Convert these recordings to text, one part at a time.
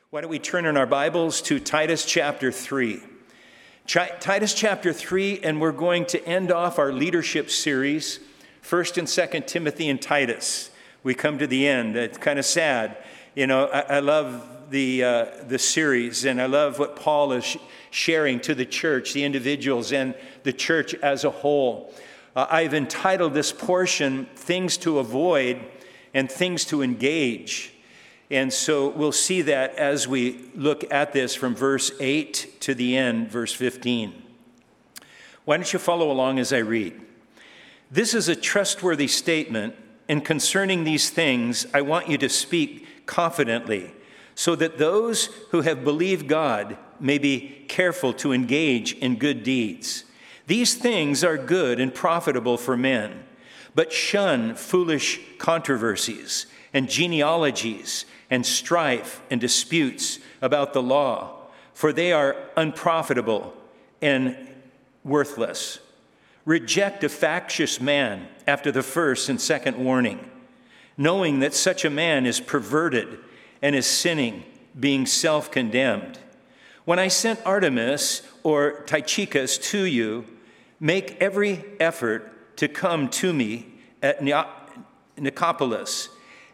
Why don't we turn in our Bibles to Titus chapter 3. Titus chapter 3, and we're going to end off our leadership series, 1st and 2nd Timothy and Titus. We come to the end. It's kind of sad. You know, I love the series, and I love what Paul is sharing to the church, the individuals, and the church as a whole. I've entitled this portion, Things to Avoid and Things to Engage. And so we'll see that as we look at this from verse 8 to the end, verse 15. Why don't you follow along as I read? This is a trustworthy statement, and concerning these things, I want you to speak confidently, so that those who have believed God may be careful to engage in good deeds. These things are good and profitable for men, but shun foolish controversies and genealogies and strife and disputes about the law, for they are unprofitable and worthless. Reject a factious man after the first and second warning, knowing that such a man is perverted and is sinning, being self-condemned. When I sent Artemas or Tychicus to you, make every effort to come to me at Nicopolis,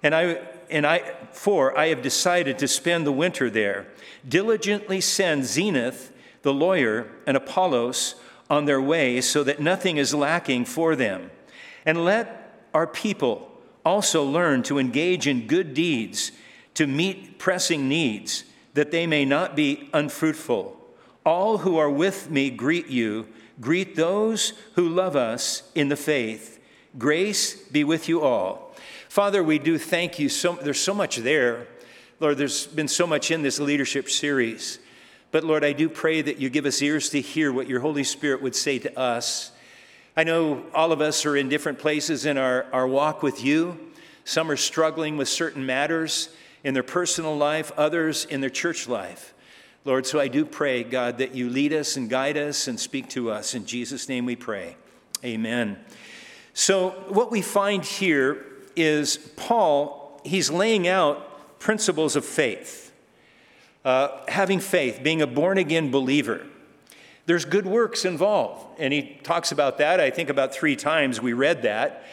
for I have decided to spend the winter there. Diligently send Zenith, the lawyer, and Apollos on their way, so that nothing is lacking for them. And let our people also learn to engage in good deeds, to meet pressing needs, that they may not be unfruitful. All who are with me greet you. Greet those who love us in the faith. Grace be with you all. Father, we do thank you. There's so much there. Lord, there's been so much in this leadership series. But Lord, I do pray that you give us ears to hear what your Holy Spirit would say to us. I know all of us are in different places in our walk with you. Some are struggling with certain matters in their personal life, others in their church life. Lord, so I do pray, God, that you lead us and guide us and speak to us. In Jesus' name we pray. Amen. So what we find here is Paul, he's laying out principles of faith. Having faith, being a born-again believer. There's good works involved, and he talks about that. I think about 3 times we read that.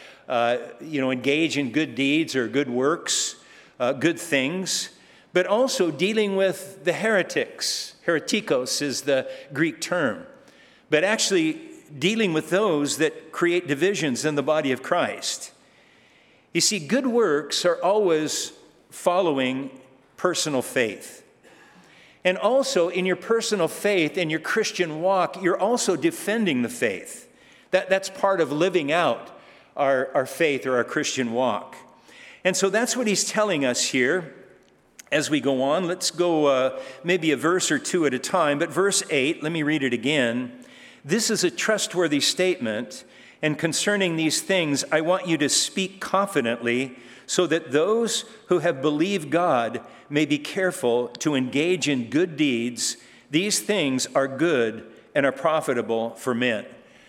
Engage in good deeds or good works, good things, but also dealing with the heretics. Heretikos is the Greek term, but actually dealing with those that create divisions in the body of Christ. You see, good works are always following personal faith. And also in your personal faith and your Christian walk, you're also defending the faith. That's part of living out our faith or our Christian walk. And so that's what he's telling us here as we go on. Let's go maybe a verse or 2 at a time. But verse 8, let me read it again. This is a trustworthy statement, and concerning these things, I want you to speak confidently, so that those who have believed God may be careful to engage in good deeds. These things are good and are profitable for men.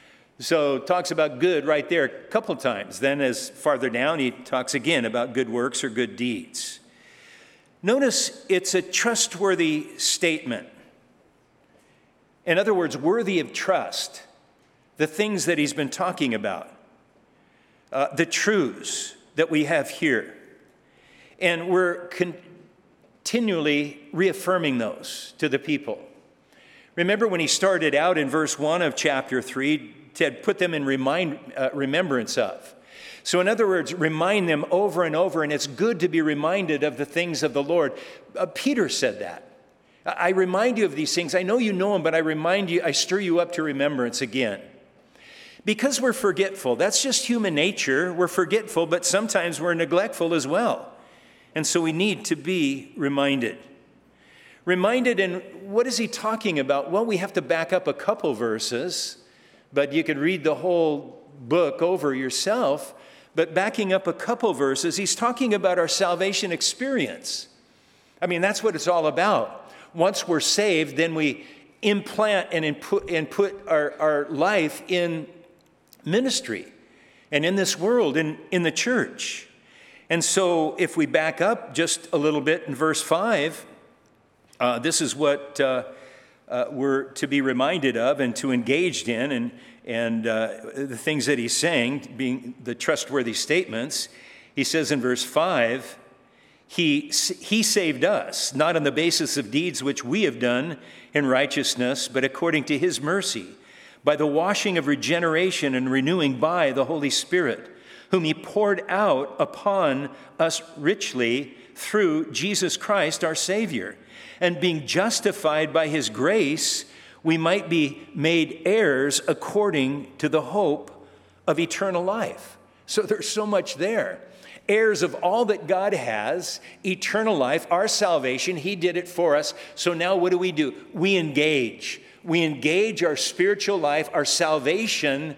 So talks about good right there a couple of times. Then as farther down, he talks again about good works or good deeds. Notice it's a trustworthy statement. In other words, worthy of trust. The things that he's been talking about. The truths that we have here. And we're continually reaffirming those to the people. Remember when he started out in verse 1 of chapter 3, to put them in remembrance of. So in other words, remind them over and over, and it's good to be reminded of the things of the Lord. Peter said that. I remind you of these things. I know you know them, but I remind you, I stir you up to remembrance again. Because we're forgetful. That's just human nature. We're forgetful, but sometimes we're neglectful as well. And so we need to be reminded. Reminded, and what is he talking about? Well, we have to back up a couple verses, but you could read the whole book over yourself. But backing up a couple verses, he's talking about our salvation experience. I mean, that's what it's all about. Once we're saved, then we implant and put our life in ministry and in this world, in the church. And so if we back up just a little bit in verse 5, This is what we're to be reminded of and to engage in, and the things that he's saying being the trustworthy statements. He says in verse 5, he saved us, not on the basis of deeds which we have done in righteousness, but according to his mercy, by the washing of regeneration and renewing by the Holy Spirit, whom he poured out upon us richly through Jesus Christ our Savior. And being justified by his grace, we might be made heirs according to the hope of eternal life. So there's so much there. Heirs of all that God has, eternal life, our salvation. He did it for us. So now what do? We engage. We engage our spiritual life, our salvation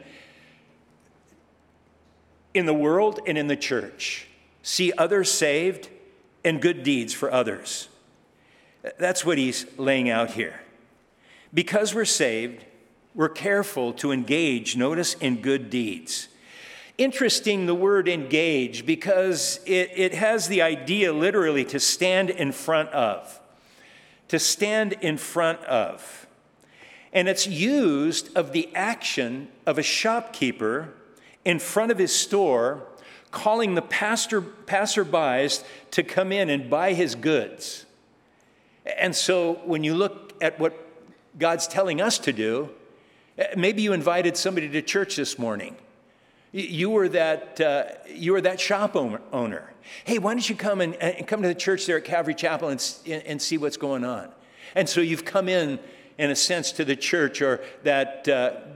in the world and in the church. See others saved and good deeds for others. That's what he's laying out here. Because we're saved, we're careful to engage, notice, in good deeds. Interesting, the word engage, because it has the idea literally to stand in front of. To stand in front of. And it's used of the action of a shopkeeper in front of his store, calling the passerbys to come in and buy his goods. And so when you look at what God's telling us to do, maybe you invited somebody to church this morning. You were that shop owner. Hey, why don't you come and come to the church there at Calvary Chapel and see what's going on? And so you've come in a sense, to the church, or that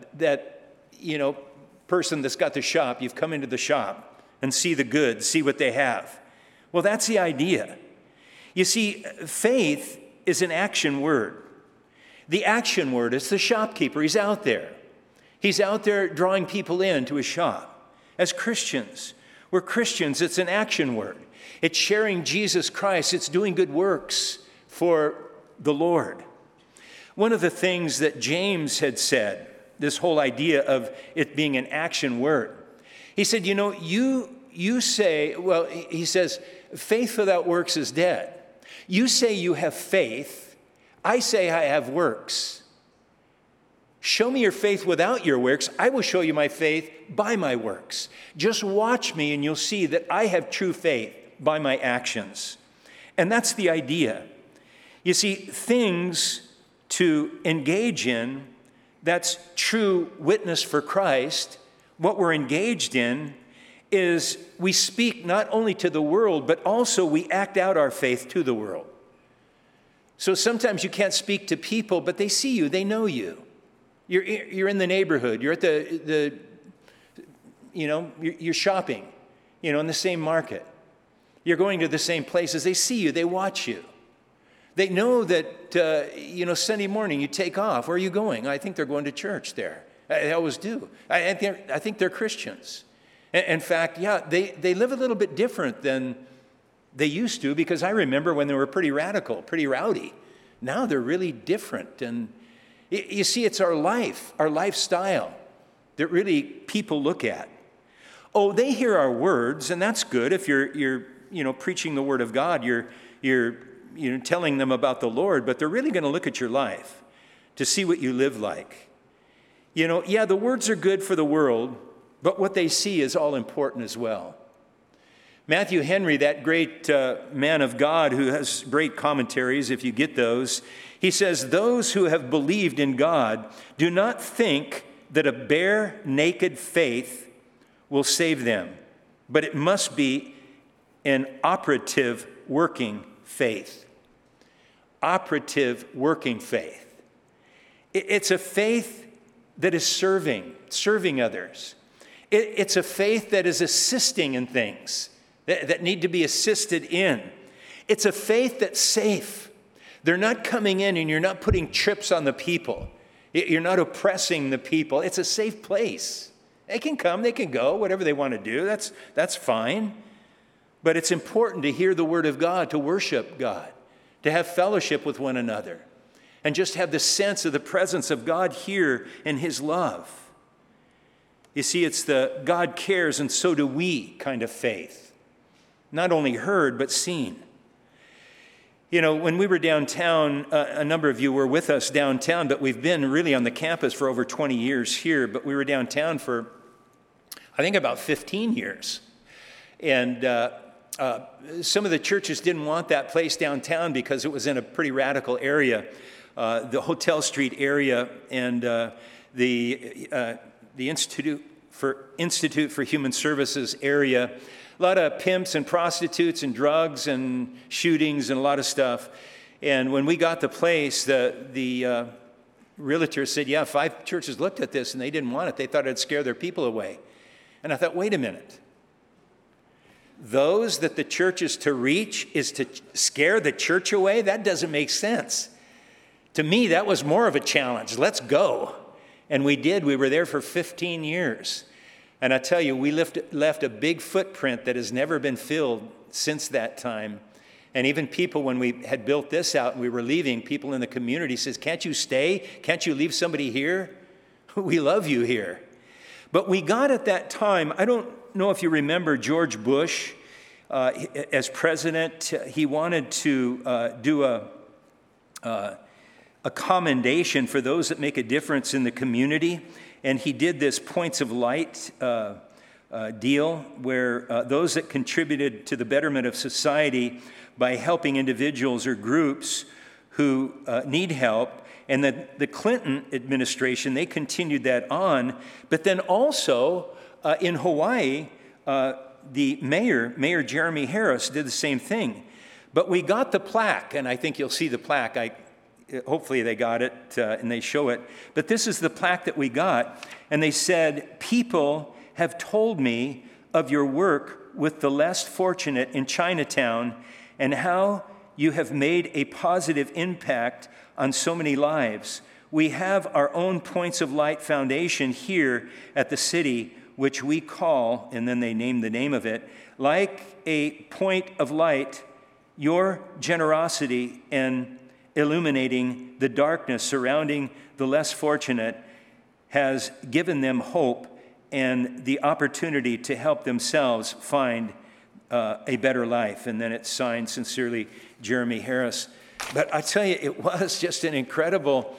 person that's got the shop. You've come into the shop and see the goods, see what they have. Well, that's the idea. You see, faith is an action word. The action word is the shopkeeper. He's out there. He's out there drawing people into his shop. As Christians, we're Christians. It's an action word. It's sharing Jesus Christ. It's doing good works for the Lord. One of the things that James had said, this whole idea of it being an action word, he said, you say, well, he says, faith without works is dead. You say you have faith. I say I have works. Show me your faith without your works. I will show you my faith by my works. Just watch me and you'll see that I have true faith by my actions. And that's the idea. You see, things to engage in, that's true witness for Christ. What we're engaged in is we speak not only to the world, but also we act out our faith to the world. So sometimes you can't speak to people, but they see you, they know you. You're in the neighborhood, you're at you're shopping, in the same market. You're going to the same places. They see you, they watch you. They know that, Sunday morning you take off. Where are you going? I think they're going to church there. I always do. I think they're Christians. In fact, they live a little bit different than they used to, because I remember when they were pretty radical, pretty rowdy. Now they're really different. And you see, it's our life, our lifestyle that really people look at. Oh, they hear our words, and that's good. If you're preaching the word of God, you're telling them about the Lord, but they're really going to look at your life to see what you live like. The words are good for the world, but what they see is all important as well. Matthew Henry, that great man of God who has great commentaries, if you get those, he says, those who have believed in God do not think that a bare, naked faith will save them, but it must be an operative, working faith. Operative, working faith. It's a faith that is serving others. It's a faith that is assisting in things that need to be assisted in. It's a faith that's safe. They're not coming in and you're not putting trips on the people. You're not oppressing the people. It's a safe place. They can come, they can go, whatever they want to do. That's fine. But it's important to hear the word of God, to worship God, to have fellowship with one another, and just have the sense of the presence of God here in his love. You see, it's the God cares and so do we kind of faith. Not only heard, but seen. You know, when we were downtown, a number of you were with us downtown, but we've been really on the campus for over 20 years here, but we were downtown for, I think, about 15 years. And some of the churches didn't want that place downtown because it was in a pretty radical area, the Hotel Street area, and the Institute for Human Services area. A lot of pimps and prostitutes and drugs and shootings and a lot of stuff. And when we got the place, the realtor said, yeah, 5 churches looked at this and they didn't want it. They thought it'd scare their people away. And I thought, wait a minute. Those that the church is to reach is to scare the church away? That doesn't make sense. To me, that was more of a challenge. Let's go. And we did. We were there for 15 years. And I tell you, we left a big footprint that has never been filled since that time. And even people, when we had built this out and we were leaving, people in the community says, can't you stay? Can't you leave somebody here? We love you here. But we got at that time, I don't know if you remember George Bush as president. He wanted to do a commendation for those that make a difference in the community. And he did this Points of Light deal where those that contributed to the betterment of society by helping individuals or groups who need help. And the Clinton administration, they continued that on. But then also in Hawaii, the Mayor Jeremy Harris did the same thing. But we got the plaque, and I think you'll see the plaque. Hopefully they got it and they show it. But this is the plaque that we got. And they said, people have told me of your work with the less fortunate in Chinatown and how you have made a positive impact on so many lives. We have our own Points of Light Foundation here at the city, which we call, and then they name the name of it, like a point of light, your generosity and illuminating the darkness surrounding the less fortunate has given them hope and the opportunity to help themselves find a better life. And then it's signed, sincerely, Jeremy Harris. But I tell you, it was just an incredible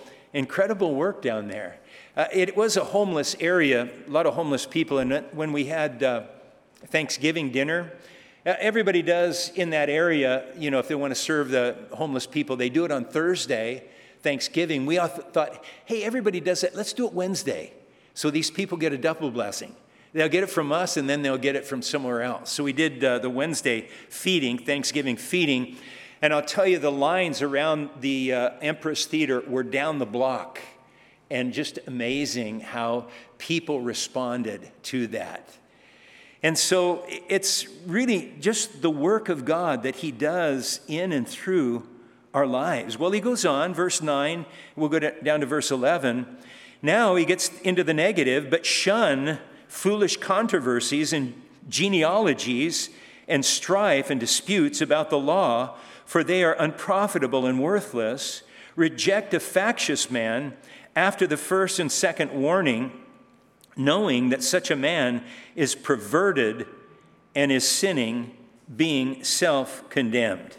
work down there. It was a homeless area, a lot of homeless people. And when we had Thanksgiving dinner, everybody does in that area, you know, if they want to serve the homeless people, they do it on Thursday, Thanksgiving. We all thought, hey, everybody does it. Let's do it Wednesday. So these people get a double blessing. They'll get it from us, and then they'll get it from somewhere else. So we did the Wednesday feeding, Thanksgiving feeding. And I'll tell you, the lines around the Empress Theater were down the block. And just amazing how people responded to that. And so it's really just the work of God that he does in and through our lives. Well, he goes on, verse 9, we'll go down to verse 11. Now he gets into the negative, but shun foolish controversies and genealogies and strife and disputes about the law, for they are unprofitable and worthless. Reject a factious man after the first and second warning, knowing that such a man is perverted and is sinning, being self-condemned.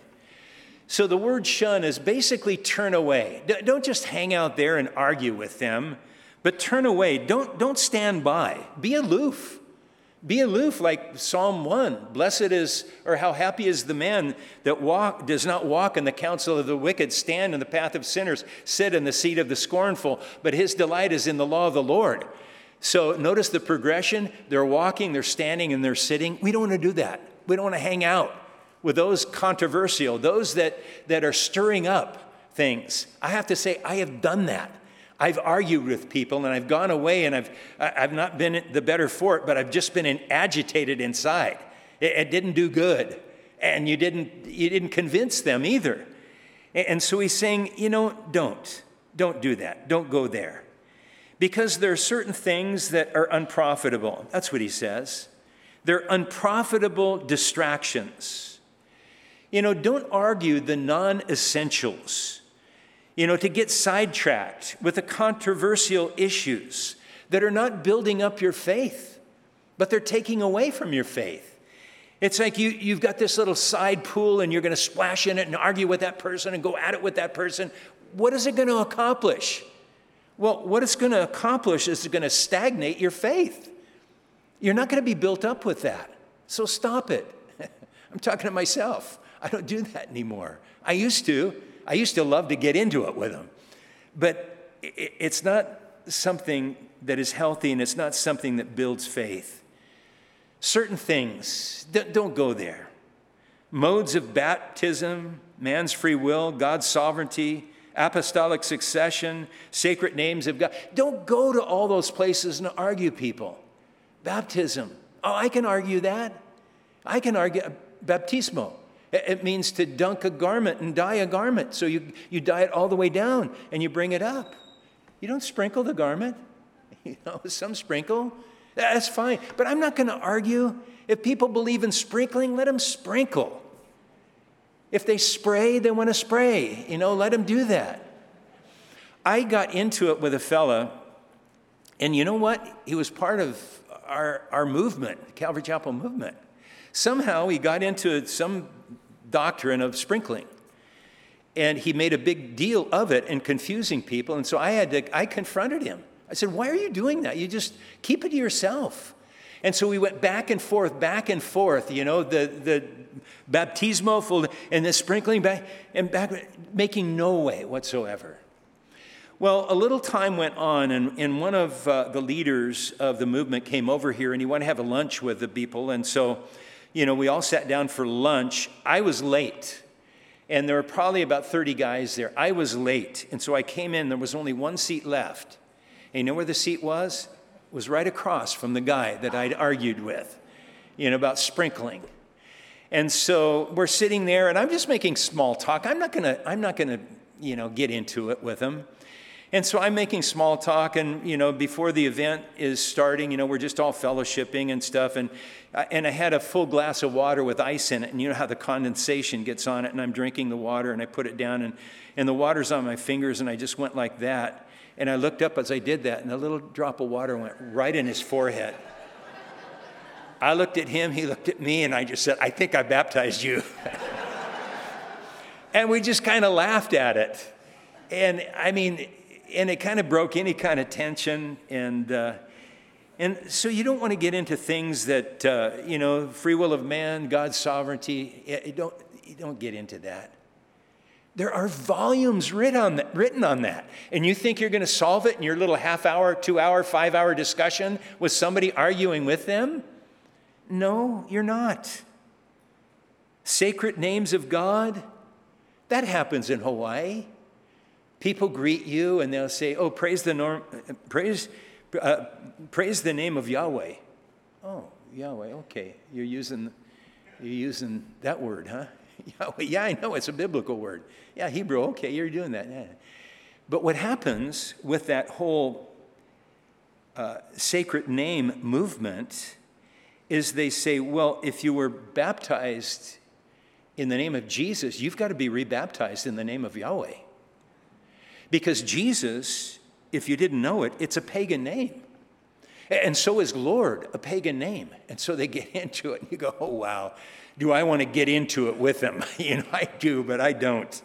So the word shun is basically turn away. Don't just hang out there and argue with them, but turn away. Don't stand by. Be aloof. Be aloof like Psalm 1. Blessed is, or how happy is the man that does not walk in the counsel of the wicked, stand in the path of sinners, sit in the seat of the scornful, but his delight is in the law of the Lord. So notice the progression. They're walking, they're standing, and they're sitting. We don't want to do that. We don't want to hang out with those controversial, those that are stirring up things. I have to say, I have done that. I've argued with people, and I've gone away, and I've not been the better for it, but I've just been agitated inside. It didn't do good, and you didn't convince them either. And so he's saying, don't do that. Don't go there. Because there are certain things that are unprofitable. That's what he says. They're unprofitable distractions. Don't argue the non-essentials. To get sidetracked with the controversial issues that are not building up your faith, but they're taking away from your faith. It's like you've got this little side pool and you're going to splash in it and argue with that person and go at it with that person. What is it going to accomplish? Well, what it's going to accomplish is it's going to stagnate your faith. You're not going to be built up with that. So stop it. I'm talking to myself. I don't do that anymore. I used to love to get into it with them. But it's not something that is healthy, and it's not something that builds faith. Certain things, don't go there. Modes of baptism, man's free will, God's sovereignty, apostolic succession, sacred names of God. Don't go to all those places and argue people. Baptism. Oh, I can argue that. I can argue baptismo. It means to dunk a garment and dye a garment. So you dye it all the way down and you bring it up. You don't sprinkle the garment. Some sprinkle. That's fine. But I'm not going to argue. If people believe in sprinkling, let them sprinkle. If they spray, they want to spray. Let them do that. I got into it with a fella, and you know what? He was part of our movement, the Calvary Chapel movement. Somehow he got into some doctrine of sprinkling. And he made a big deal of it and confusing people. And so I confronted him. I said, why are you doing that? You just keep it to yourself. And so we went back and forth, the baptismo and the sprinkling back, making no way whatsoever. Well, a little time went on, and one of the leaders of the movement came over here, and he wanted to have a lunch with the people. And so, we all sat down for lunch. I was late, and there were probably about 30 guys there. I was late, and so I came in. There was only one seat left. And you know where the seat was? It was right across from the guy that I'd argued with, about sprinkling. And so we're sitting there, and I'm just making small talk. I'm not gonna, get into it with him. And so I'm making small talk, and, before the event is starting, we're just all fellowshipping and stuff. And I had a full glass of water with ice in it, and you know how the condensation gets on it, and I'm drinking the water, and I put it down, and the water's on my fingers, and I just went like that. And I looked up as I did that, and a little drop of water went right in his forehead. I looked at him, he looked at me, and I just said, I think I baptized you. And we just kind of laughed at it. And it kind of broke any kind of tension. And so you don't want to get into things that, free will of man, God's sovereignty. You don't get into that. There are volumes written on that. And you think you're going to solve it in your little half-hour, 2-hour, 5-hour discussion with somebody arguing with them? No, you're not. Sacred names of God, that happens in Hawaii. People greet you and they'll say, oh, praise the name of Yahweh. Oh, Yahweh, okay. You're using that word, huh? Yahweh. Yeah, I know, it's a biblical word. Yeah, Hebrew, okay, you're doing that. Yeah. But what happens with that whole sacred name movement is they say, well, if you were baptized in the name of Jesus, you've got to be rebaptized in the name of Yahweh. Because Jesus, if you didn't know it, it's a pagan name. And so is Lord, a pagan name. And so they get into it and you go, oh, wow. Do I want to get into it with them? I do, but I don't.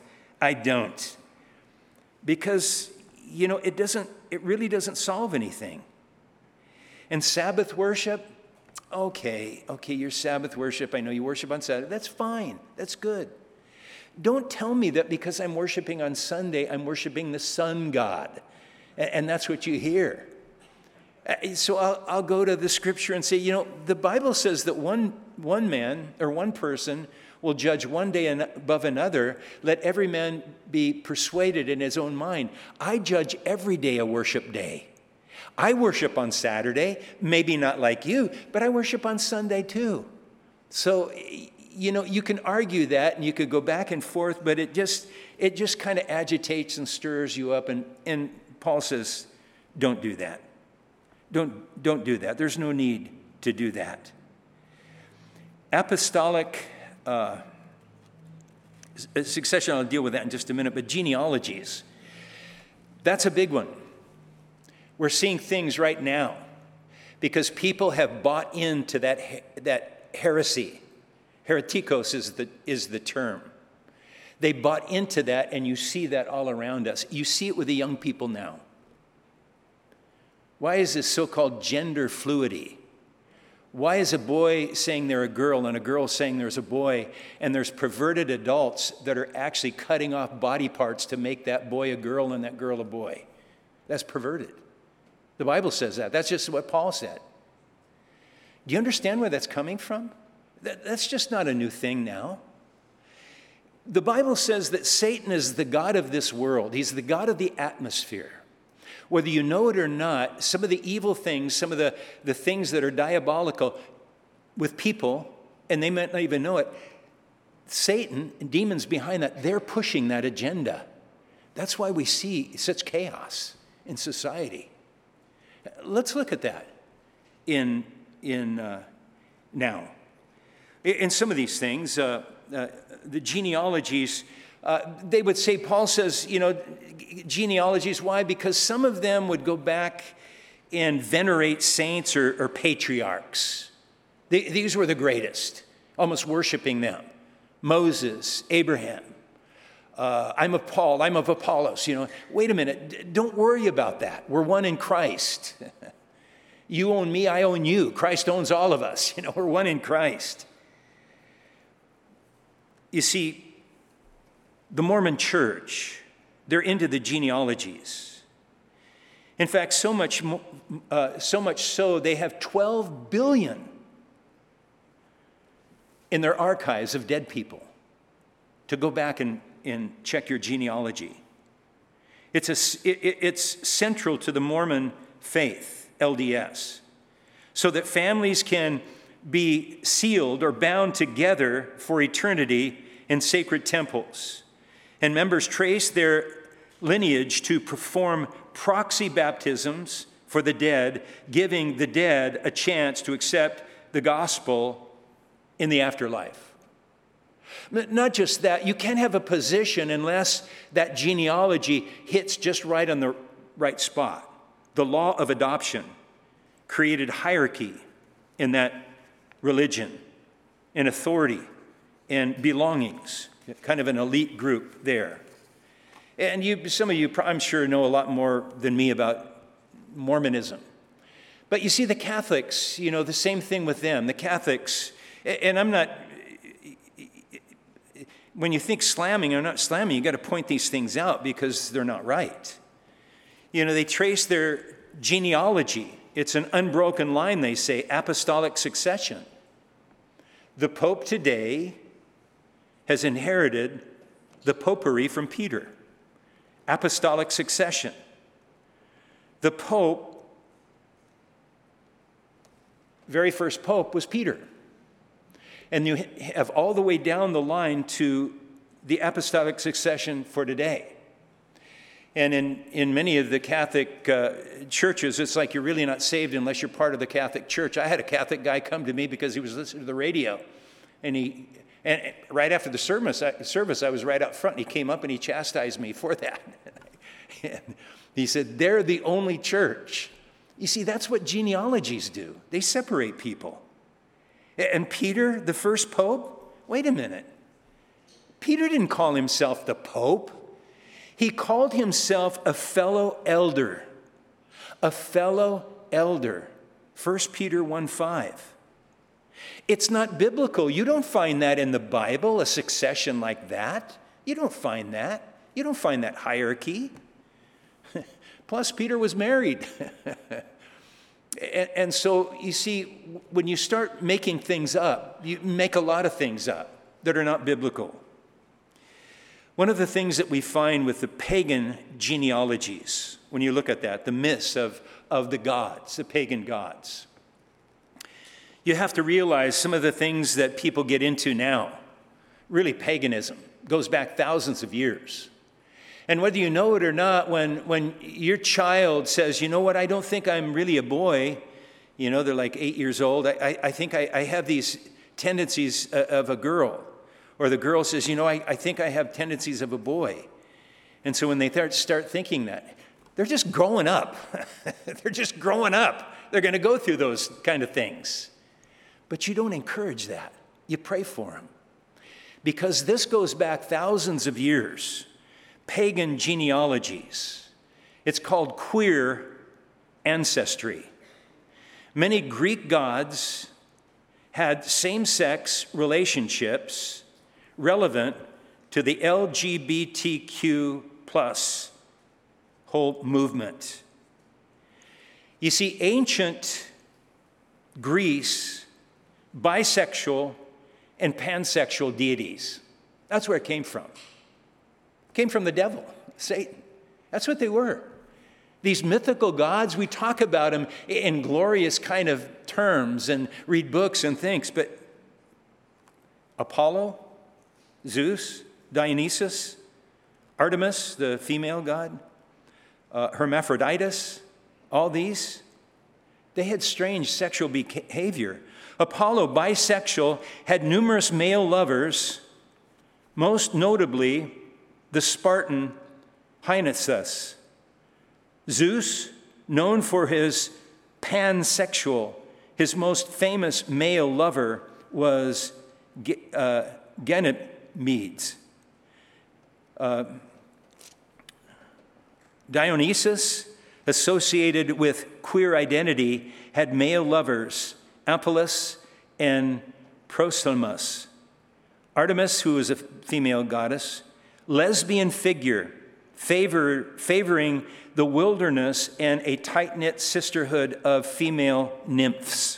Because, it really doesn't solve anything. And Sabbath worship, okay, your Sabbath worship, I know you worship on Saturday. That's fine. That's good. Don't tell me that because I'm worshiping on Sunday, I'm worshiping the sun god. And that's what you hear. So I'll go to the scripture and say, the Bible says that one man or one person will judge one day above another. Let every man be persuaded in his own mind. I judge every day a worship day. I worship on Saturday, maybe not like you, but I worship on Sunday too. So, you can argue that and you could go back and forth, but it just kind of agitates and stirs you up. And Paul says, don't do that. Don't do that. There's no need to do that. Apostolic succession, I'll deal with that in just a minute, but genealogies, that's a big one. We're seeing things right now because people have bought into that heresy Heretikos is the term. They bought into that, and you see that all around us. You see it with the young people now. Why is this so-called gender fluidity? Why is a boy saying they're a girl and a girl saying there's a boy, and there's perverted adults that are actually cutting off body parts to make that boy a girl and that girl a boy? That's perverted. The Bible says that. That's just what Paul said. Do you understand where that's coming from? That's just not a new thing now. The Bible says that Satan is the god of this world. He's the god of the atmosphere. Whether you know it or not, some of the evil things, some of the things that are diabolical with people, and they might not even know it, Satan and demons behind that, they're pushing that agenda. That's why we see such chaos in society. Let's look at that now. In some of these things, the genealogies, they would say, Paul says, genealogies, why? Because some of them would go back and venerate saints or patriarchs. These were the greatest, almost worshiping them. Moses, Abraham. I'm of Paul, I'm of Apollos. Wait a minute, don't worry about that. We're one in Christ. You own me, I own you. Christ owns all of us. We're one in Christ. You see, the Mormon Church, they're into the genealogies. In fact, so much so, they have 12 billion in their archives of dead people to go back and check your genealogy. It's central to the Mormon faith, LDS, so that families can be sealed or bound together for eternity in sacred temples. And members trace their lineage to perform proxy baptisms for the dead, giving the dead a chance to accept the gospel in the afterlife. Not just that, you can't have a position unless that genealogy hits just right on the right spot. The law of adoption created hierarchy in that religion, and authority, and belongings, kind of an elite group there. And some of you, I'm sure, know a lot more than me about Mormonism. But you see, the Catholics, the same thing with them. The Catholics, and I'm not, when you think slamming or not slamming, you got to point these things out because they're not right. They trace their genealogy. It's an unbroken line, they say, apostolic succession. The Pope today has inherited the popery from Peter. Apostolic succession. The Pope, very first Pope, was Peter. And you have all the way down the line to the apostolic succession for today. And in many of the Catholic churches, it's like you're really not saved unless you're part of the Catholic Church. I had a Catholic guy come to me because he was listening to the radio. And right after the service, I was right out front, and he came up and he chastised me for that. And he said, they're the only church. You see, that's what genealogies do. They separate people. And Peter, the first pope, wait a minute. Peter didn't call himself the pope. He called himself a fellow elder. A fellow elder. 1 Peter 1:5. It's not biblical. You don't find that in the Bible, a succession like that. You don't find that. You don't find that hierarchy. Plus, Peter was married. And so, you see, when you start making things up, you make a lot of things up that are not biblical. One of the things that we find with the pagan genealogies, when you look at that, the myths of the gods, the pagan gods, you have to realize some of the things that people get into now, really paganism, goes back thousands of years. And whether you know it or not, when your child says, you know what, I don't think I'm really a boy, they're like 8 years old, I think I have these tendencies of a girl. Or the girl says, I think I have tendencies of a boy. And so when they start thinking that, they're just growing up. They're just growing up. They're going to go through those kind of things. But you don't encourage that. you pray for them. Because this goes back thousands of years, pagan genealogies. It's called queer ancestry. Many Greek gods had same-sex relationships relevant to the LGBTQ plus whole movement. You see, ancient Greece, bisexual and pansexual deities. That's where it came from. It came from the devil, Satan. That's what they were. These mythical gods, we talk about them in glorious kind of terms and read books and things, but Apollo, Zeus, Dionysus, Artemis, the female god, Hermaphroditus, all these, they had strange sexual behavior. Apollo, bisexual, had numerous male lovers, most notably the Spartan Dionysus. Zeus, known for his pansexual, his most famous male lover was Ganymedes. Dionysus, associated with queer identity, had male lovers, Apollos and Proselmus. Artemis, who was a female goddess, lesbian figure, favoring the wilderness and a tight-knit sisterhood of female nymphs.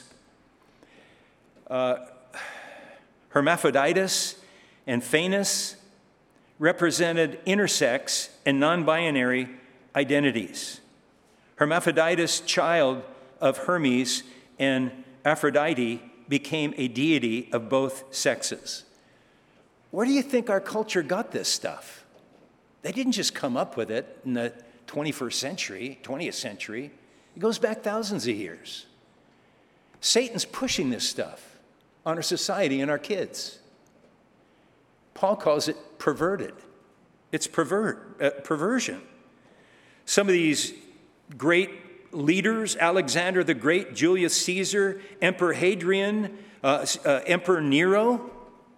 Hermaphroditus and Phanes represented intersex and non-binary identities. Hermaphroditus, child of Hermes and Aphrodite, became a deity of both sexes. Where do you think our culture got this stuff? They didn't just come up with it in the 21st century, 20th century. It goes back thousands of years. Satan's pushing this stuff on our society and our kids. Paul calls it perverted. It's perversion. Some of these great leaders, Alexander the Great, Julius Caesar, Emperor Hadrian, Emperor Nero,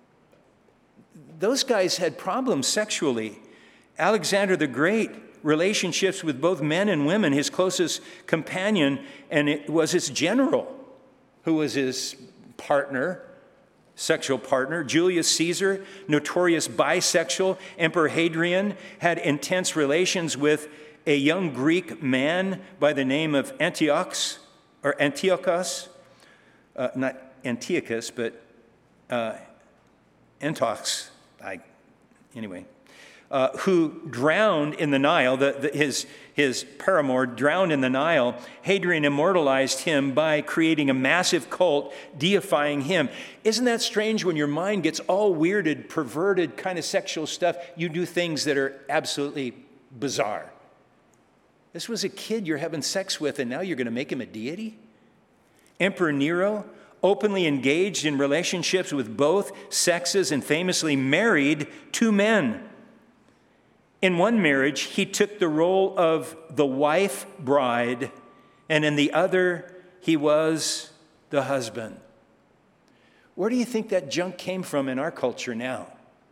those guys had problems sexually. Alexander the Great, relationships with both men and women, his closest companion, and it was his general who was his partner, sexual partner. Julius Caesar, notorious bisexual. Emperor Hadrian had intense relations with a young Greek man by the name of Antiochus, not Antiochus, but Antiochus, who drowned in the Nile. His paramour drowned in the Nile. Hadrian immortalized him by creating a massive cult, deifying him. Isn't that strange when your mind gets all weirded, perverted kind of sexual stuff? You do things that are absolutely bizarre. This was a kid you're having sex with, and now you're going to make him a deity? Emperor Nero, openly engaged in relationships with both sexes and famously married two men. In one marriage, he took the role of the wife bride, and in the other, he was the husband. Where do you think that junk came from in our culture now?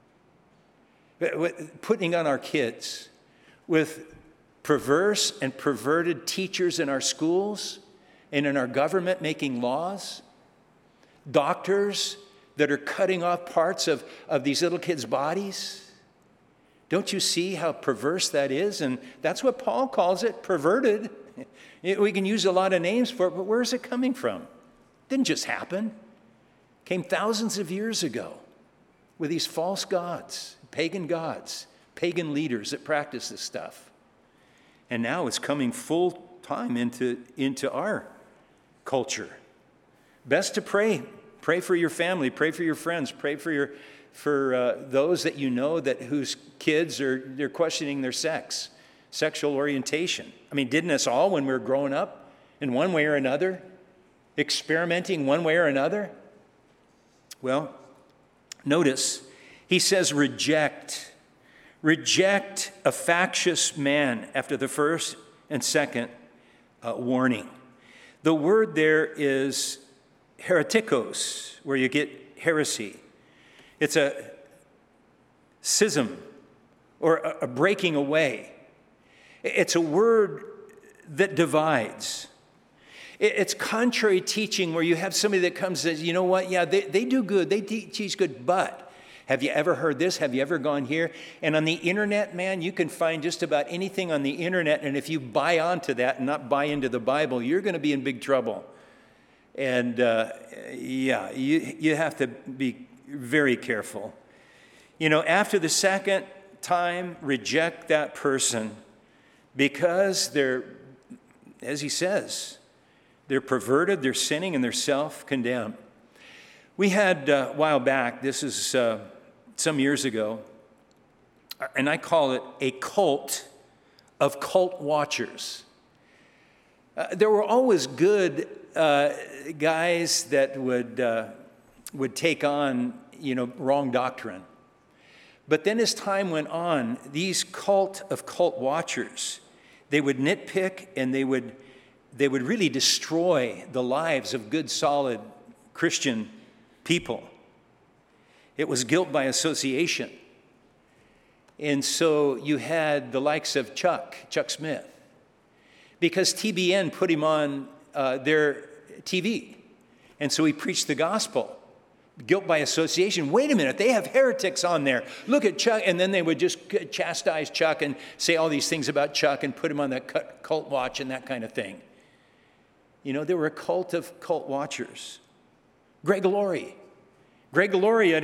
Putting on our kids with perverse and perverted teachers in our schools and in our government making laws, doctors that are cutting off parts of these little kids' bodies. Don't you see how perverse that is? And that's what Paul calls it, perverted. We can use a lot of names for it, but where is it coming from? It didn't just happen. It came thousands of years ago with these false gods, pagan leaders that practice this stuff. And now it's coming full time into our culture. Best to pray. Pray for your family. Pray for your friends. Pray for those that you know whose kids they're questioning their sexual orientation. I mean, didn't us all when we were growing up in one way or another, experimenting one way or another? Well, notice he says reject. Reject a factious man after the first and second warning. The word there is heretikos, where you get heresy. It's a schism or a breaking away. It's a word that divides. It's contrary teaching where you have somebody that comes and says, you know what, yeah, they do good, they teach good, but have you ever heard this? Have you ever gone here? And on the internet, man, you can find just about anything on the internet, and if you buy onto that and not buy into the Bible, you're going to be in big trouble. And you have to be very careful. You know, after the second time, reject that person because they're, as he says, they're perverted, they're sinning, and they're self-condemned. We had, a while back, this is some years ago, and I call it a cult of cult watchers. There were always good guys that would take on, wrong doctrine. But then as time went on, these cult of cult watchers, they would nitpick and they would really destroy the lives of good, solid Christian people. It was guilt by association. And so you had the likes of Chuck Smith, because TBN put him on their TV. And so he preached the gospel. Guilt by association. Wait a minute, they have heretics on there. Look at Chuck. And then they would just chastise Chuck and say all these things about Chuck and put him on that cult watch and that kind of thing. There were a cult of cult watchers. Greg Laurie at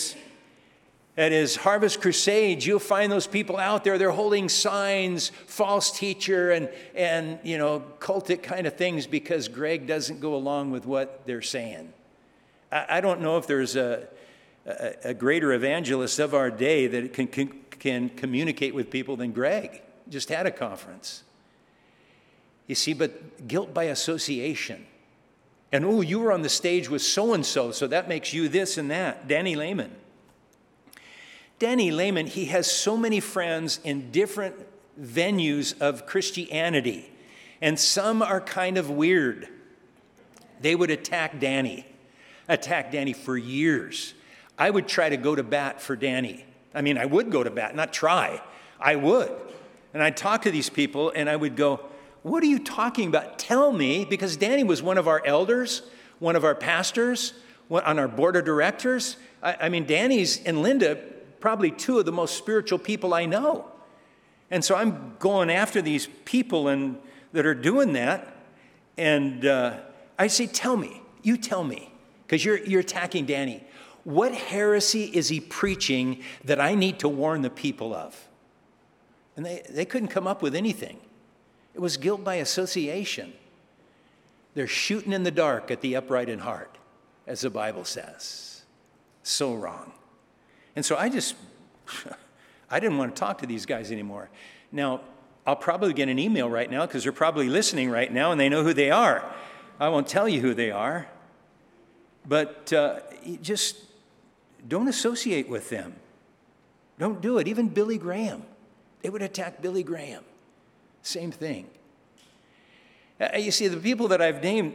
his Harvest Crusades, you'll find those people out there. They're holding signs, false teacher, and cultic kind of things because Greg doesn't go along with what they're saying. I don't know if there's a greater evangelist of our day that can communicate with people than Greg. Just had a conference. You see, but guilt by association. And, you were on the stage with so-and-so, so that makes you this and that. Danny Lehman, he has so many friends in different venues of Christianity, and some are kind of weird. They would attack Danny for years. I would try to go to bat for Danny. I would go to bat, not try. I would. And I'd talk to these people, and I would go, what are you talking about? Tell me, because Danny was one of our elders, one of our pastors, on our board of directors. Danny's and Linda, probably two of the most spiritual people I know. And so I'm going after these people that are doing that. And I say, you tell me, because you're attacking Danny. What heresy is he preaching that I need to warn the people of? And they couldn't come up with anything. It was guilt by association. They're shooting in the dark at the upright in heart, as the Bible says. So wrong. And so I didn't want to talk to these guys anymore. Now, I'll probably get an email right now because they're probably listening right now and they know who they are. I won't tell you who they are. But just don't associate with them. Don't do it. Even Billy Graham. They would attack Billy Graham. Same thing. You see, the people that I've named,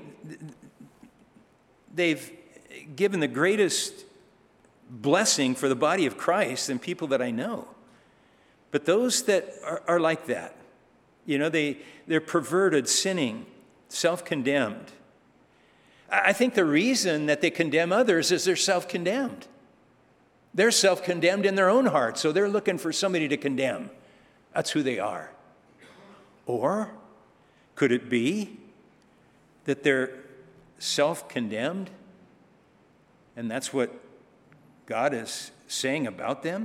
they've given the greatest blessing for the body of Christ than people that I know. But those that are like that, they're perverted, sinning, self-condemned. I think the reason that they condemn others is they're self-condemned. They're self-condemned in their own heart, so they're looking for somebody to condemn. That's who they are. Or could it be that they're self-condemned and that's what God is saying about them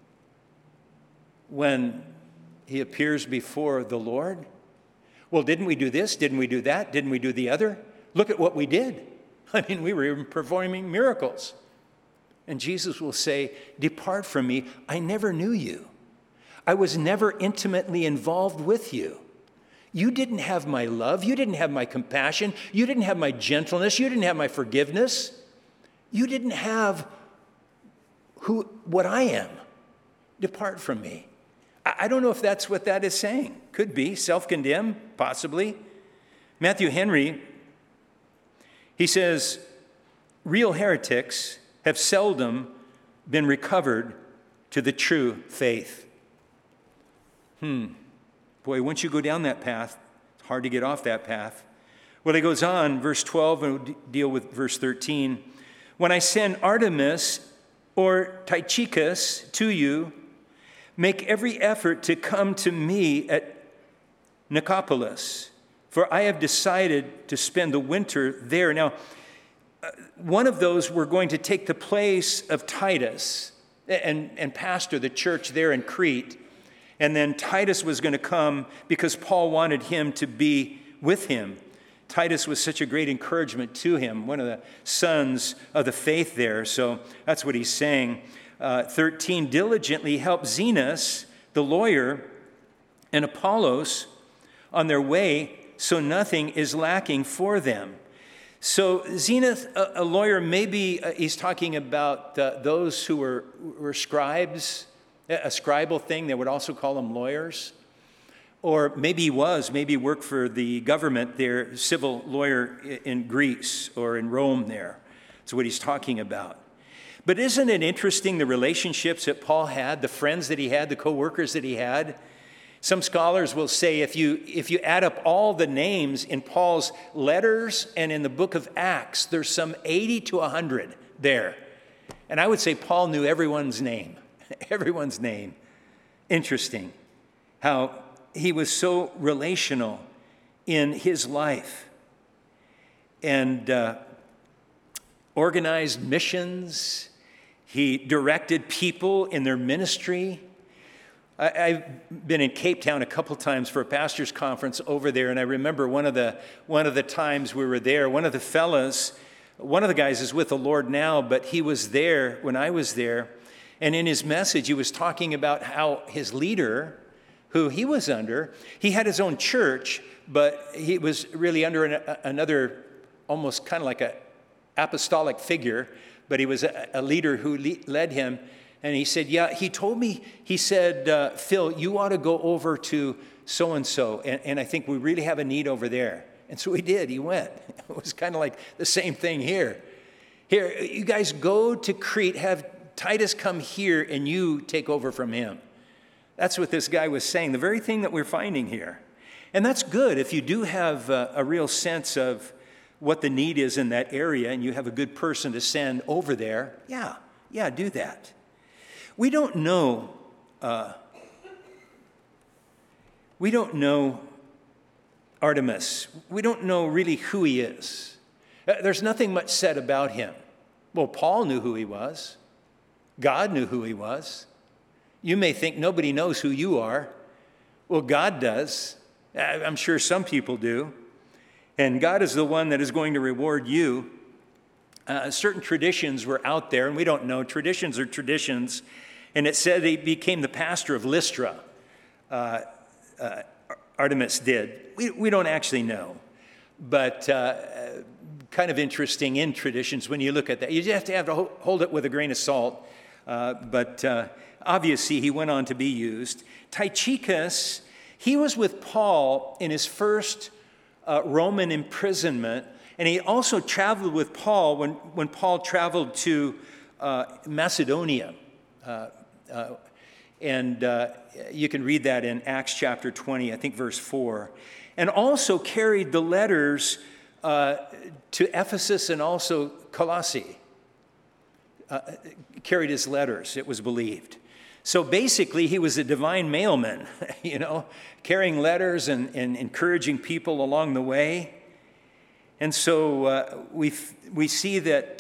when he appears before the Lord? Well, didn't we do this? Didn't we do that? Didn't we do the other? Look at what we did. We were even performing miracles. And Jesus will say, depart from me, I never knew you. I was never intimately involved with you. You didn't have my love. You didn't have my compassion. You didn't have my gentleness. You didn't have my forgiveness. You didn't have what I am. Depart from me. I don't know if that's what that is saying. Could be. Self-condemned, possibly. Matthew Henry, he says, real heretics have seldom been recovered to the true faith. Boy, once you go down that path, it's hard to get off that path. Well, he goes on, verse 12, and we'll deal with verse 13. When I send Artemas or Tychicus to you, make every effort to come to me at Nicopolis, for I have decided to spend the winter there. Now, one of those were going to take the place of Titus and pastor the church there in Crete. And then Titus was going to come because Paul wanted him to be with him. Titus was such a great encouragement to him, one of the sons of the faith there. So that's what he's saying. 13, diligently help Zenas, the lawyer, and Apollos on their way, so nothing is lacking for them. So Zenas, a lawyer, maybe he's talking about those who were scribes, a scribal thing. They would also call them lawyers. Or maybe he worked for the government there, civil lawyer in Greece or in Rome there. That's what he's talking about. But isn't it interesting the relationships that Paul had, the friends that he had, the co-workers that he had? Some scholars will say if you add up all the names in Paul's letters and in the book of Acts, there's some 80 to 100 there. And I would say Paul knew everyone's name. Everyone's name. Interesting how he was so relational in his life and organized missions. He directed people in their ministry. I've been in Cape Town a couple times for a pastor's conference over there, and I remember one of the times we were there, one of the guys is with the Lord now, but he was there when I was there, and in his message he was talking about how his leader, who he was under, he had his own church, but he was really under another, almost kind of like an apostolic figure, but he was a leader who led him. And he said, he told me, he said, Phil, you ought to go over to so-and-so, and I think we really have a need over there. And so he did, he went. It was kind of like the same thing here. Here, you guys go to Crete, have Titus come here, and you take over from him. That's what this guy was saying, the very thing that we're finding here. And that's good if you do have a real sense of what the need is in that area, and you have a good person to send over there. Yeah, do that. We don't know Artemas. We don't know really who he is. There's nothing much said about him. Well, Paul knew who he was. God knew who he was. You may think nobody knows who you are. Well, God does. I'm sure some people do. And God is the one that is going to reward you. Certain traditions were out there, and we don't know. Traditions are traditions. And it said he became the pastor of Lystra. Artemas did. We don't actually know. But kind of interesting in traditions when you look at that. You just have to hold it with a grain of salt. But obviously, he went on to be used. Tychicus, he was with Paul in his first Roman imprisonment. And he also traveled with Paul when Paul traveled to Macedonia. You can read that in Acts chapter 20, I think verse 4. And also carried the letters to Ephesus and also Colossae. Carried his letters, it was believed. So basically, he was a divine mailman, carrying letters and encouraging people along the way. And so we see that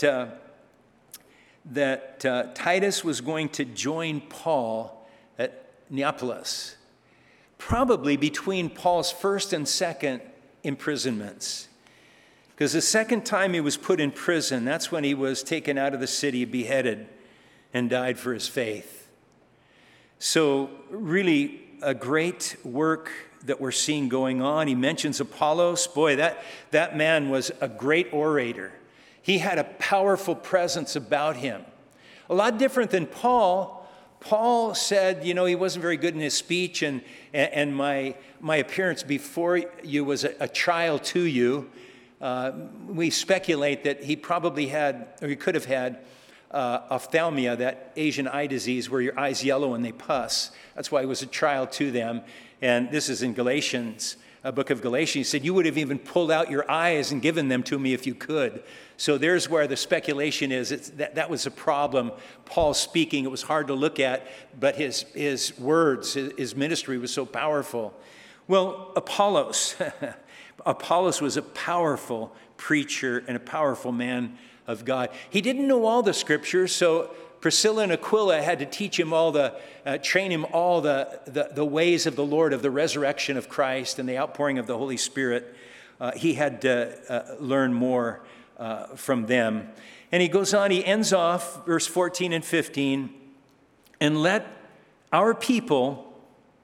Titus was going to join Paul at Neapolis, probably between Paul's first and second imprisonments. Because the second time he was put in prison, that's when he was taken out of the city, beheaded, and died for his faith. So really a great work that we're seeing going on. He mentions Apollos. Boy, that man was a great orator. He had a powerful presence about him. A lot different than Paul. Paul said, he wasn't very good in his speech, and my appearance before you was a trial to you. We speculate that he probably had, or he could have had, ophthalmia, that Asian eye disease where your eyes yellow and they pus. That's why it was a trial to them. And this is in Galatians, a book of Galatians. He said, you would have even pulled out your eyes and given them to me if you could. So there's where the speculation is. That was a problem. Paul speaking, it was hard to look at, but his words, his ministry was so powerful. Well, Apollos was a powerful preacher and a powerful man of God. He didn't know all the scriptures, so Priscilla and Aquila had to teach him train him all the ways of the Lord, of the resurrection of Christ and the outpouring of the Holy Spirit. He had to learn more from them. And he goes on, he ends off verse 14 and 15, and let our people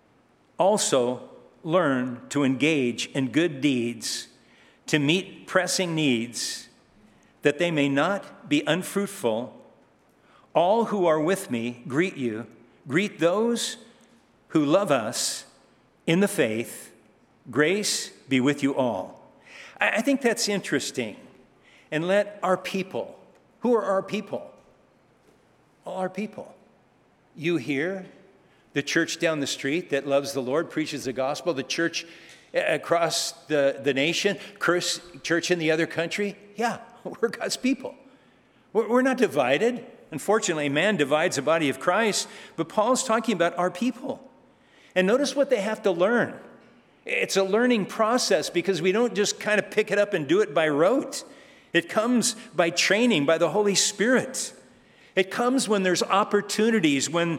also learn to engage in good deeds, to meet pressing needs, that they may not be unfruitful. All who are with me greet you. Greet those who love us in the faith. Grace be with you all. I think that's interesting. And let our people, who are our people? All our people. You here, the church down the street that loves the Lord, preaches the gospel, the church across the nation, church in the other country. Yeah, we're God's people. We're not divided. Unfortunately, man divides the body of Christ, but Paul's talking about our people. And notice what they have to learn. It's a learning process because we don't just kind of pick it up and do it by rote. It comes by training, by the Holy Spirit. It comes when there's opportunities, when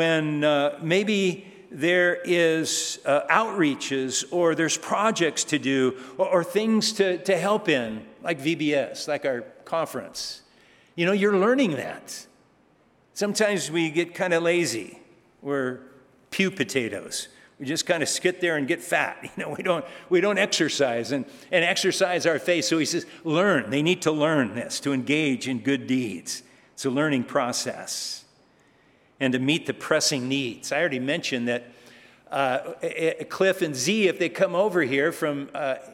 maybe there is outreaches or there's projects to do or things to help in, like VBS, like our conference. You know, you're learning that. Sometimes we get kind of lazy. We're pew potatoes. We just kind of sit there and get fat. You know, we don't exercise and exercise our faith. So he says, learn. They need to learn this, to engage in good deeds. It's a learning process. And to meet the pressing needs. I already mentioned that Cliff and Z, if they come over here from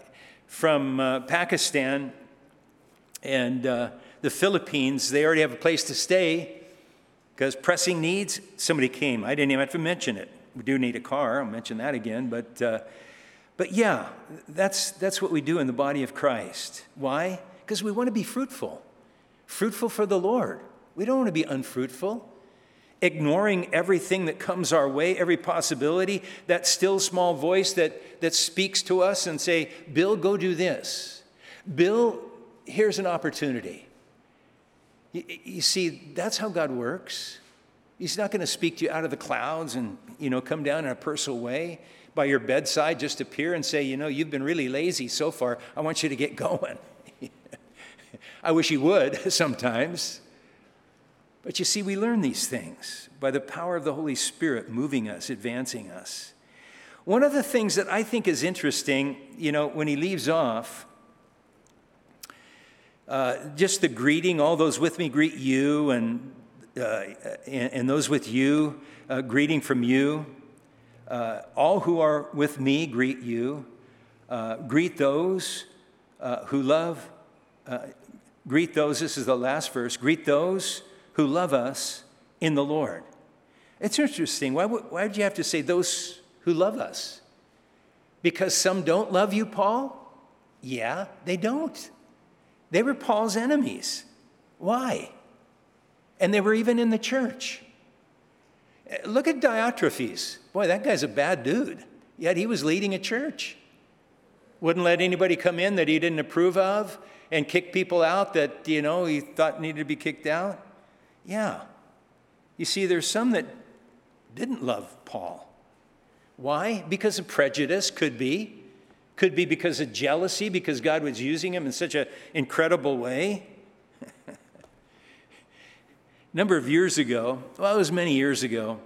Pakistan and the Philippines, they already have a place to stay because pressing needs, somebody came. I didn't even have to mention it. We do need a car. I'll mention that again. But yeah, that's what we do in the body of Christ. Why? Because we want to be fruitful. Fruitful for the Lord. We don't want to be unfruitful. Ignoring everything that comes our way, every possibility, that still small voice that speaks to us and say, Bill, go do this. Bill, here's an opportunity. You see, that's how God works. He's not going to speak to you out of the clouds and, come down in a personal way by your bedside, just appear and say, you've been really lazy so far. I want you to get going. I wish he would sometimes. But you see, we learn these things by the power of the Holy Spirit moving us, advancing us. One of the things that I think is interesting, when he leaves off, just the greeting, all those with me greet you, and those with you, greeting from you. All who are with me greet you. Greet those who love, greet those, this is the last verse, greet those who love us in the Lord. It's interesting. Why would you have to say those who love us? Because some don't love you, Paul? Yeah, they don't. They were Paul's enemies. Why? And they were even in the church. Look at Diotrephes. Boy, that guy's a bad dude. Yet he was leading a church. Wouldn't let anybody come in that he didn't approve of and kick people out that, he thought needed to be kicked out. Yeah. You see, there's some that didn't love Paul. Why? Because of prejudice, could be. Could be because of jealousy, because God was using him in such an incredible way. A number of years ago, well, it was many years ago,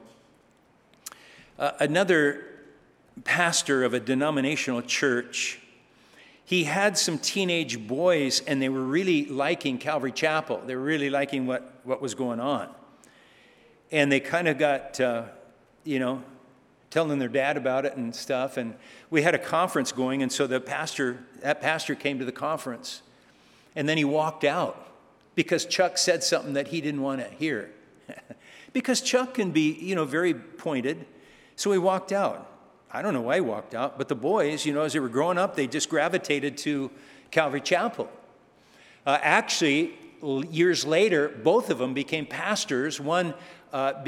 another pastor of a denominational church, he had some teenage boys, and they were really liking Calvary Chapel. They were really liking what was going on. And they kind of got, telling their dad about it and stuff. And we had a conference going, and so that pastor came to the conference. And then he walked out. because Chuck said something that he didn't want to hear. Because Chuck can be, very pointed. So he walked out. I don't know why he walked out, but the boys, as they were growing up, they just gravitated to Calvary Chapel. Actually, years later, both of them became pastors. Both of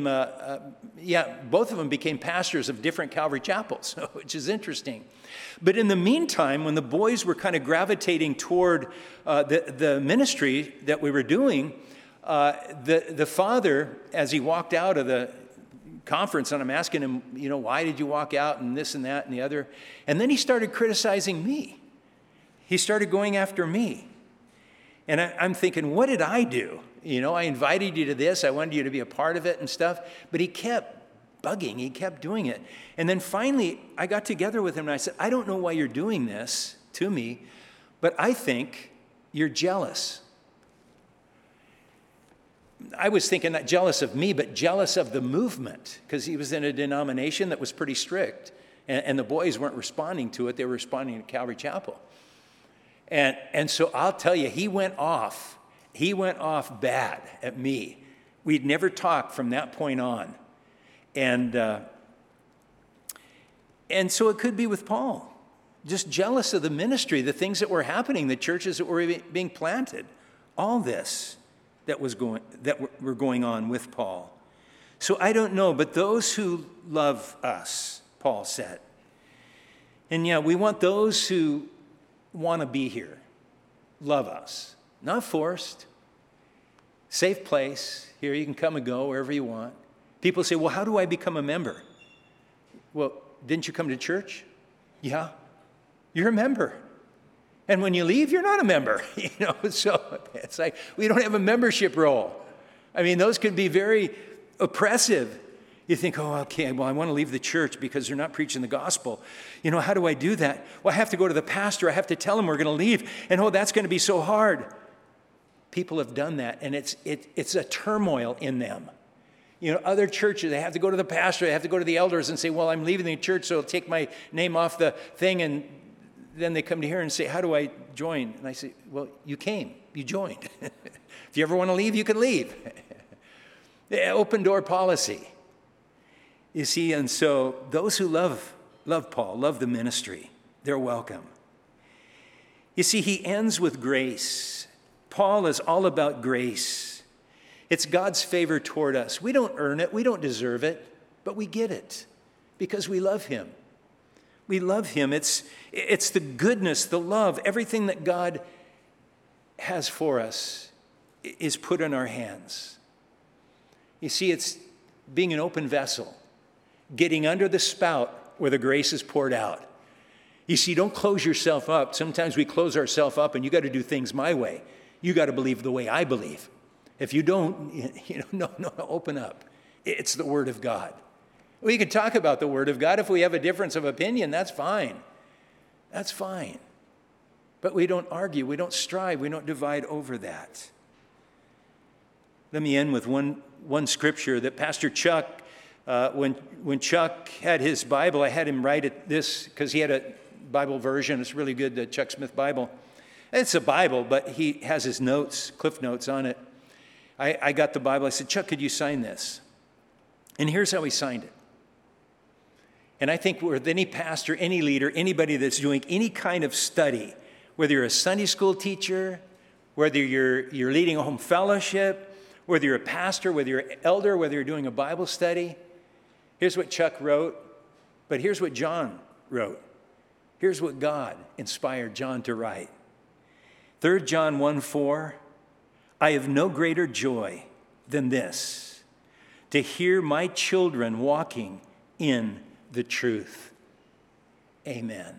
them became pastors of different Calvary Chapels, which is interesting. But in the meantime, when the boys were kind of gravitating toward the ministry that we were doing, the father, as he walked out of the conference, and I'm asking him, why did you walk out, and this and that and the other, and then he started criticizing me. He started going after me. And I'm thinking, what did I do? I invited you to this. I wanted you to be a part of it and stuff. But he kept bugging. He kept doing it. And then finally, I got together with him and I said, I don't know why you're doing this to me, but I think you're jealous. I was thinking not jealous of me, but jealous of the movement, because he was in a denomination that was pretty strict. And the boys weren't responding to it. They were responding to Calvary Chapel. And so I'll tell you, he went off bad at me. We'd never talked from that point on. And so it could be with Paul, just jealous of the ministry, the things that were happening, the churches that were being planted, all this that were going on with Paul. So I don't know, but those who love us, Paul said. And we want those who want to be here, love us, not forced, safe place. Here you can come and go wherever you want. People say, well, how do I become a member? Well, didn't you come to church? Yeah, you're a member. And when you leave, you're not a member. So it's like we don't have a membership roll. I mean, those can be very oppressive. You think, oh, okay, well, I want to leave the church because they're not preaching the gospel. How do I do that? Well, I have to go to the pastor. I have to tell him we're going to leave. And, that's going to be so hard. People have done that, and it's a turmoil in them. Other churches, they have to go to the pastor. They have to go to the elders and say, well, I'm leaving the church, so I'll take my name off the thing. And then they come to here and say, how do I join? And I say, well, you came. You joined. If you ever want to leave, you can leave. Open door policy. You see, and so those who love Paul, love the ministry, they're welcome. You see, he ends with grace. Paul is all about grace. It's God's favor toward us. We don't earn it. We don't deserve it, but we get it because we love him. We love him. It's the goodness, the love, everything that God has for us is put in our hands. You see, it's being an open vessel, getting under the spout where the grace is poured out. You see, don't close yourself up. Sometimes we close ourselves up and you got to do things my way. You got to believe the way I believe. If you don't, no, open up. It's the Word of God. We can talk about the Word of God. If we have a difference of opinion, that's fine. That's fine. But we don't argue. We don't strive. We don't divide over that. Let me end with one scripture that Pastor Chuck, when Chuck had his Bible, I had him write it this because he had a Bible version. It's really good, the Chuck Smith Bible. It's a Bible, but he has his notes, cliff notes on it. I got the Bible. I said, Chuck, could you sign this? And here's how he signed it. And I think with any pastor, any leader, anybody that's doing any kind of study, whether you're a Sunday school teacher, whether you're leading a home fellowship, whether you're a pastor, whether you're an elder, whether you're doing a Bible study, here's what Chuck wrote, but here's what John wrote. Here's what God inspired John to write. 3 John 1:4, I have no greater joy than this, to hear my children walking in the truth. Amen.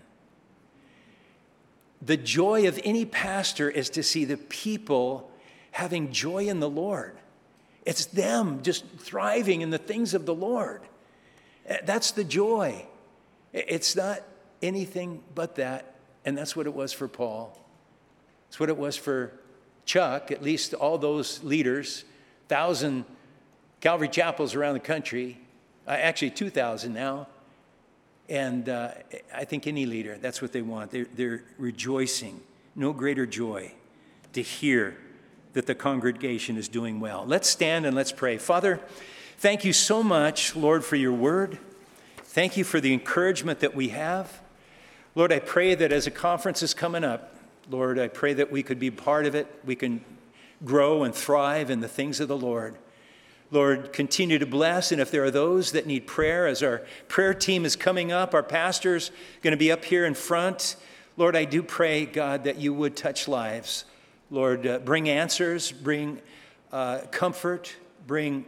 The joy of any pastor is to see the people having joy in the Lord. It's them just thriving in the things of the Lord. That's the joy. It's not anything but that. And that's what it was for Paul. It's what it was for Chuck, at least all those leaders, 1,000 Calvary Chapels around the country, actually 2,000 now. And I think any leader, that's what they want. They're rejoicing. No greater joy to hear that the congregation is doing well. Let's stand and let's pray. Father, thank you so much, Lord, for your word. Thank you for the encouragement that we have. Lord, I pray that as a conference is coming up, Lord, I pray that we could be part of it. We can grow and thrive in the things of the Lord. Lord, continue to bless. And if there are those that need prayer, as our prayer team is coming up, our pastor's going to be up here in front. Lord, I do pray, God, that you would touch lives. Lord, bring answers, bring comfort, bring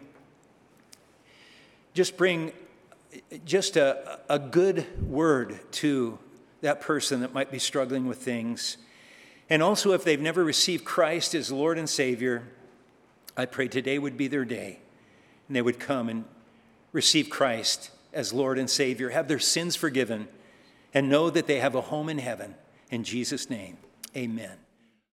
a good word to that person that might be struggling with things. And also, if they've never received Christ as Lord and Savior, I pray today would be their day. And they would come and receive Christ as Lord and Savior, have their sins forgiven, and know that they have a home in heaven. In Jesus' name, amen.